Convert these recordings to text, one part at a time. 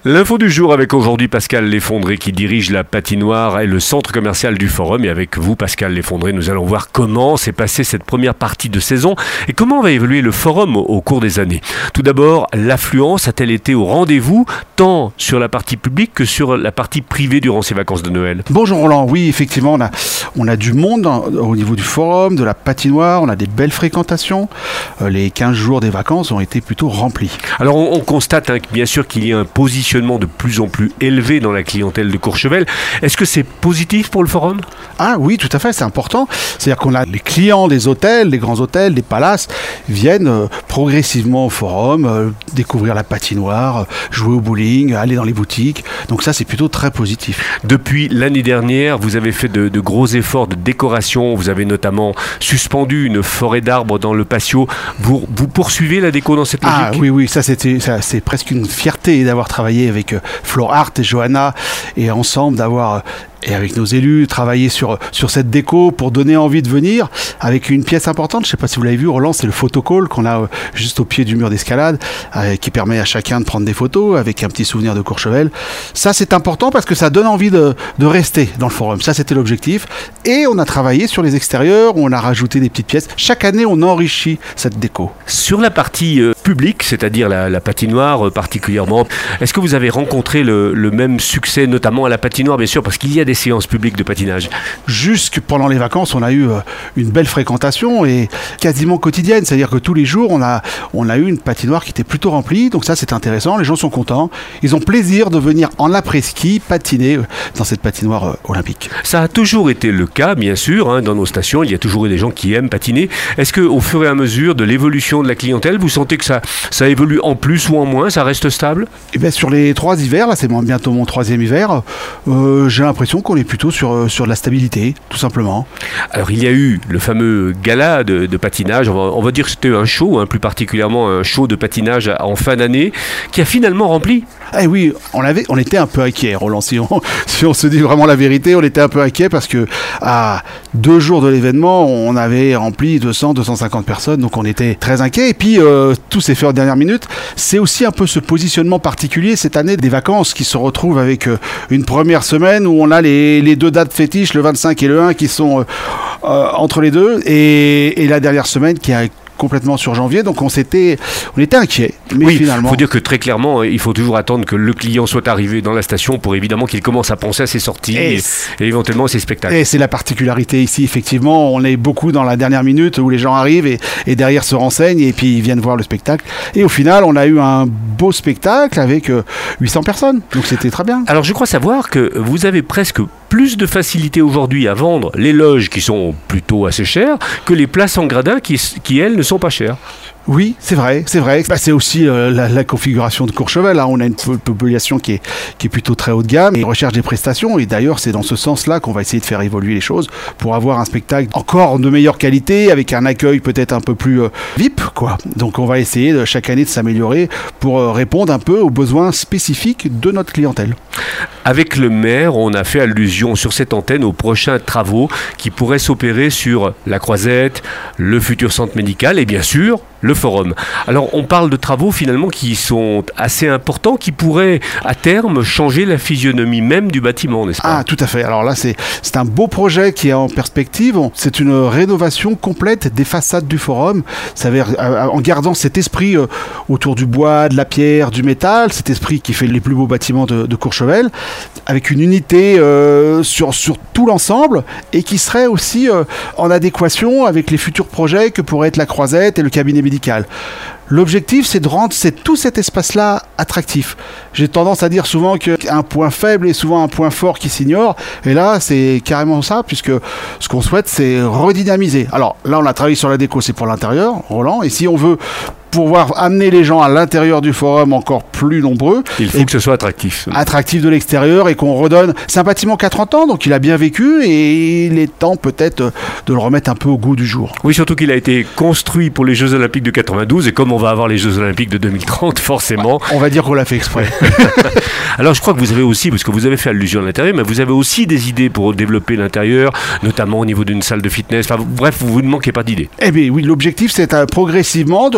L'info du jour avec aujourd'hui Pascal Leffondré qui dirige la patinoire et le centre commercial du Forum. Et avec vous, Pascal Leffondré, nous allons voir comment s'est passée cette première partie de saison et comment va évoluer le Forum au cours des années. Tout d'abord, l'affluence a-t-elle été au rendez-vous, tant sur la partie publique que sur la partie privée durant ces vacances de Noël? Bonjour Roland, oui effectivement on a du monde au niveau du Forum, de la patinoire, on a des belles fréquentations. Les 15 jours des vacances ont été plutôt remplis. Alors on constate bien sûr qu'il y a un positionnement de plus en plus élevé dans la clientèle de Courchevel. Est-ce que c'est positif pour le Forum? Ah oui, tout à fait, c'est important. C'est-à-dire qu'on a les clients des hôtels, des grands hôtels, des palaces, viennent progressivement au Forum, découvrir la patinoire, jouer au bowling, aller dans les boutiques. Donc ça, c'est plutôt très positif. Depuis l'année dernière, vous avez fait de gros efforts de décoration. Vous avez notamment suspendu une forêt d'arbres dans le patio. Vous poursuivez la déco dans cette logique? Ah oui, ça c'est presque une fierté d'avoir travaillé avec Flore Art et Johanna et ensemble d'avoir... Et avec nos élus, travailler sur cette déco pour donner envie de venir avec une pièce importante. Je ne sais pas si vous l'avez vu, Roland, c'est le photocall qu'on a juste au pied du mur d'escalade qui permet à chacun de prendre des photos avec un petit souvenir de Courchevel. Ça, c'est important parce que ça donne envie de rester dans le Forum. Ça, c'était l'objectif. Et on a travaillé sur les extérieurs, où on a rajouté des petites pièces. Chaque année, on enrichit cette déco. Sur la partie publique, c'est-à-dire la patinoire particulièrement, est-ce que vous avez rencontré le même succès, notamment à la patinoire, bien sûr, parce qu'il y a des séances publiques de patinage? Jusque pendant les vacances, on a eu une belle fréquentation et quasiment quotidienne. C'est-à-dire que tous les jours, on a eu une patinoire qui était plutôt remplie. Donc ça, c'est intéressant. Les gens sont contents. Ils ont plaisir de venir en après-ski patiner dans cette patinoire olympique. Ça a toujours été le cas, bien sûr. Dans nos stations, il y a toujours eu des gens qui aiment patiner. Est-ce qu'au fur et à mesure de l'évolution de la clientèle, vous sentez que ça évolue en plus ou en moins? Ça reste stable? Eh bien, sur les 3 hivers, là, c'est bientôt mon 3e hiver, j'ai l'impression qu'on est plutôt sur de la stabilité, tout simplement. Alors il y a eu le fameux gala de patinage, on va dire que c'était un show, plus particulièrement un show de patinage en fin d'année, qui a finalement rempli. Eh oui, on était un peu inquiets, Roland, si on se dit vraiment la vérité, on était un peu inquiets parce que à 2 jours de l'événement, on avait rempli 200-250 personnes, donc on était très inquiets. Et puis tout s'est fait en dernière minute. C'est aussi un peu ce positionnement particulier cette année des vacances qui se retrouvent avec une première semaine où on a les 2 dates fétiches, le 25 et le 1, qui sont entre les deux, et la dernière semaine qui a complètement sur janvier, donc on était inquiets, mais oui, finalement... il faut dire que très clairement, il faut toujours attendre que le client soit arrivé dans la station pour évidemment qu'il commence à penser à ses sorties et éventuellement à ses spectacles. Et c'est la particularité ici, effectivement, on est beaucoup dans la dernière minute où les gens arrivent et derrière se renseignent et puis ils viennent voir le spectacle. Et au final, on a eu un beau spectacle avec 800 personnes, donc c'était très bien. Alors je crois savoir que vous avez presque plus de facilité aujourd'hui à vendre les loges qui sont plutôt assez chères que les places en gradin qui elles, ne sont pas chères. Oui, c'est vrai. C'est aussi la configuration de Courchevel. On a une population qui est plutôt très haut de gamme et recherche des prestations. Et d'ailleurs, c'est dans ce sens-là qu'on va essayer de faire évoluer les choses pour avoir un spectacle encore de meilleure qualité, avec un accueil peut-être un peu plus VIP, quoi. Donc, on va essayer chaque année de s'améliorer pour répondre un peu aux besoins spécifiques de notre clientèle. Avec le maire, on a fait allusion sur cette antenne aux prochains travaux qui pourraient s'opérer sur la Croisette, le futur centre médical et bien sûr le Forum. Alors on parle de travaux finalement qui sont assez importants, qui pourraient à terme changer la physionomie même du bâtiment, n'est-ce pas? Ah, tout à fait. Alors là, c'est un beau projet qui est en perspective. C'est une rénovation complète des façades du Forum. Ça veut dire, en gardant cet esprit autour du bois, de la pierre, du métal, cet esprit qui fait les plus beaux bâtiments de Courchevel, avec une unité sur tout l'ensemble et qui serait aussi en adéquation avec les futurs projets que pourraient être la Croisette et le cabinet médical. L'objectif, c'est de rendre tout cet espace-là attractif. J'ai tendance à dire souvent qu'un point faible est souvent un point fort qui s'ignore. Et là, c'est carrément ça, puisque ce qu'on souhaite, c'est redynamiser. Alors là, on a travaillé sur la déco, c'est pour l'intérieur, Roland. Et si on veut pouvoir amener les gens à l'intérieur du Forum encore plus nombreux. Il faut que ce soit attractif. Attractif de l'extérieur et qu'on redonne... C'est un bâtiment qui a 30 ans, donc il a bien vécu et il est temps peut-être de le remettre un peu au goût du jour. Oui, surtout qu'il a été construit pour les Jeux Olympiques de 92 et comme on va avoir les Jeux Olympiques de 2030, forcément... On va dire qu'on l'a fait exprès. Alors je crois que vous avez aussi, parce que vous avez fait allusion à l'intérieur, mais vous avez aussi des idées pour développer l'intérieur, notamment au niveau d'une salle de fitness. Enfin, bref, vous ne manquez pas d'idées. Eh bien oui, l'objectif c'est progressivement de ce bâtiment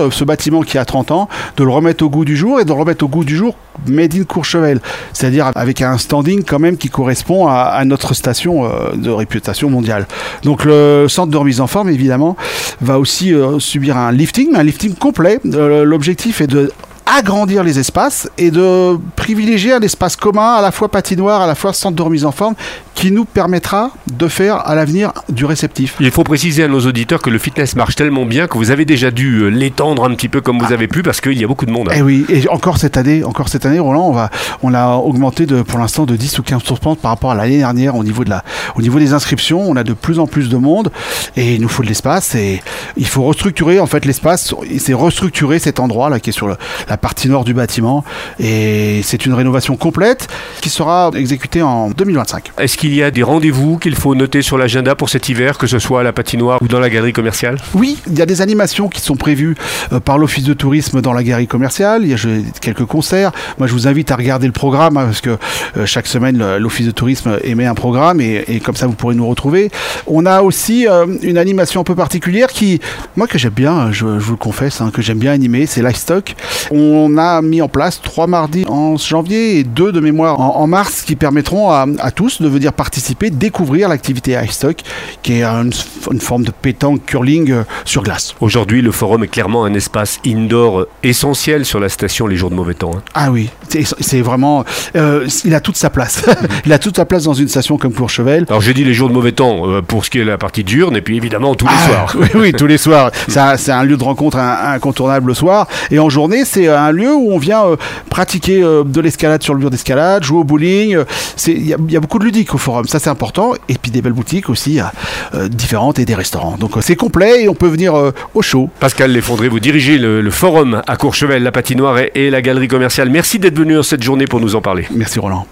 bâtiment qui a 30 ans, de le remettre au goût du jour et de le remettre au goût du jour made in Courchevel. C'est-à-dire avec un standing quand même qui correspond à notre station de réputation mondiale. Donc le centre de remise en forme, évidemment, va aussi subir un lifting complet. L'objectif est de agrandir les espaces et de privilégier un espace commun à la fois patinoire, à la fois centre de remise en forme qui nous permettra de faire à l'avenir du réceptif. Il faut préciser à nos auditeurs que le fitness marche tellement bien que vous avez déjà dû l'étendre un petit peu comme vous avez pu parce qu'il y a beaucoup de monde. Et oui, et encore cette année, Roland, on l'a augmenté pour l'instant de 10 ou 15% par rapport à l'année dernière au niveau des inscriptions. On a de plus en plus de monde et il nous faut de l'espace et il faut restructurer en fait l'espace. C'est restructurer cet endroit là qui est sur la partie nord du bâtiment et c'est une rénovation complète qui sera exécutée en 2025. Est-ce qu'il y a des rendez-vous qu'il faut noter sur l'agenda pour cet hiver, que ce soit à la patinoire ou dans la galerie commerciale? Oui, il y a des animations qui sont prévues par l'office de tourisme dans la galerie commerciale. Il y a quelques concerts. Moi, je vous invite à regarder le programme parce que chaque semaine, l'office de tourisme émet un programme et comme ça, vous pourrez nous retrouver. On a aussi une animation un peu particulière que j'aime bien, je vous le confesse, que j'aime bien animer, c'est Livestock. On a mis en place 3 mardis en janvier et 2 de mémoire en mars qui permettront à tous de venir participer, découvrir l'activité Livestock qui est une forme de pétanque curling sur glace. Aujourd'hui, le forum est clairement un espace indoor essentiel sur la station les jours de mauvais temps. Ah oui, c'est vraiment... il a toute sa place. Il a toute sa place dans une station comme Courchevel. Alors j'ai dit les jours de mauvais temps pour ce qui est la partie diurne et puis évidemment tous les soirs. Oui, tous les soirs. C'est un lieu de rencontre incontournable le soir. Et en journée, c'est un lieu où on vient pratiquer de l'escalade sur le mur d'escalade, jouer au bowling. Il y a beaucoup de ludique au forum, ça c'est important. Et puis des belles boutiques aussi différentes et des restaurants. Donc c'est complet et on peut venir au chaud. Pascal Leffondré, vous dirigez le forum à Courchevel, la patinoire et la galerie commerciale. Merci d'être venu en cette journée pour nous en parler. Merci Roland.